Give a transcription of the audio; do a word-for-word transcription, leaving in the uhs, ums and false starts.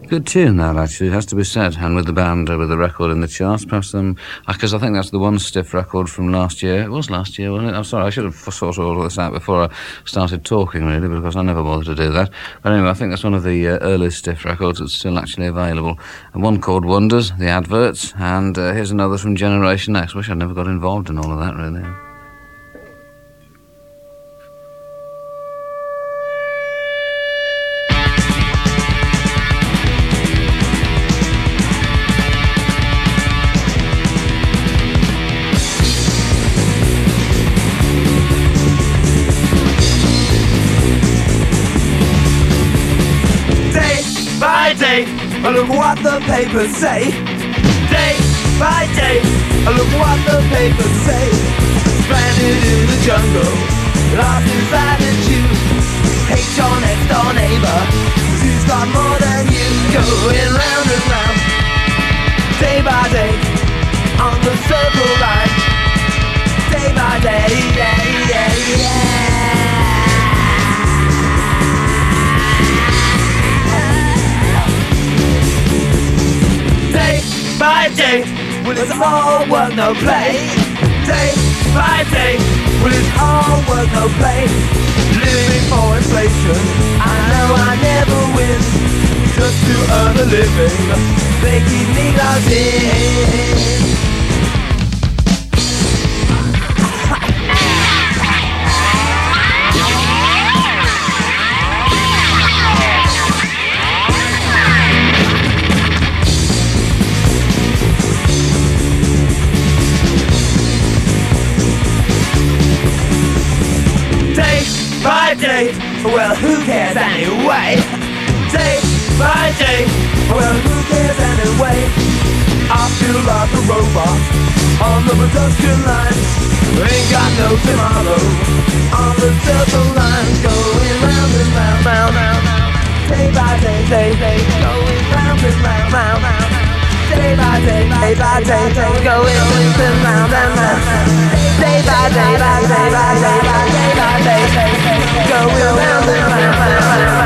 Good tune, that, actually, it has to be said. And with the band, uh, with the record in the charts, perhaps, um, because I think that's the one stiff record from last year. It was last year, wasn't it? I'm sorry, I should have thought all of this out before I started talking, really, because I never bothered to do that. But anyway, I think that's one of the uh, early stiff records that's still actually available. And one called Wonders, The Adverts, and uh, here's another from Generation X. Wish I'd never got involved in all of that, really. Look what the papers say. Day by day, look what the papers say. Stranded in the jungle, lost his attitude. Hate your next door neighbor, who's got more than you. Going round and round, day by day, on the circle line. Day by day, yeah, yeah, yeah. By day, well it's all work no play. Day by day, well it's all work no play. Living for inflation, I know I never win. Just to earn a living, they keep me locked in. By day, well who cares anyway? Day by day, well who cares anyway? I feel like a robot on the production line. Ain't got no tomorrow on the circle line. Going round and round, round, round, round. Day by day, day, day, going round and round, round, round. Day by day, day by day, day, going round and round and round. Day by day, by day, by day, by day, by day, day, going round and round, round, round.